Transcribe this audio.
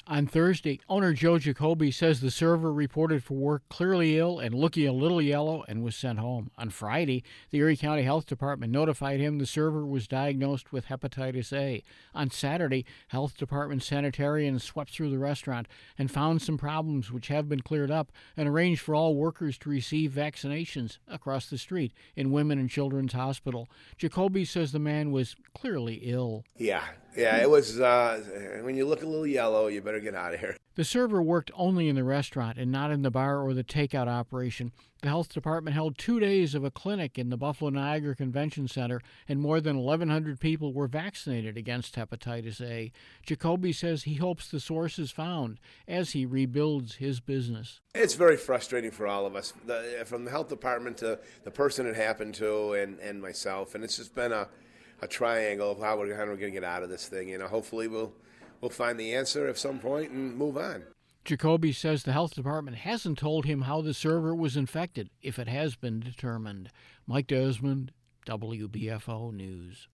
On Thursday, owner Joe Jacoby says the server reported for work clearly ill and looking a little yellow and was sent home. On Friday, the Erie County Health Department notified him the server was diagnosed with hepatitis A. On Saturday, Health Department sanitarians swept through the restaurant and found some problems which have been cleared up and arranged for all workers to receive vaccinations across the street in Women and Children's Hospital. Jacoby says the man was clearly ill. Yeah, it was, when you look a little yellow, you better get out of here. The server worked only in the restaurant and not in the bar or the takeout operation. The health department held 2 days of a clinic in the Buffalo Niagara Convention Center, and more than 1,100 people were vaccinated against hepatitis A. Jacoby says he hopes the source is found as he rebuilds his business. It's very frustrating for all of us, from the health department to the person it happened to and myself, and it's just been a triangle of how we're going to get out of this thing. Hopefully we'll find the answer at some point and move on. Jacoby says the health department hasn't told him how the server was infected, if it has been determined. Mike Desmond, WBFO News.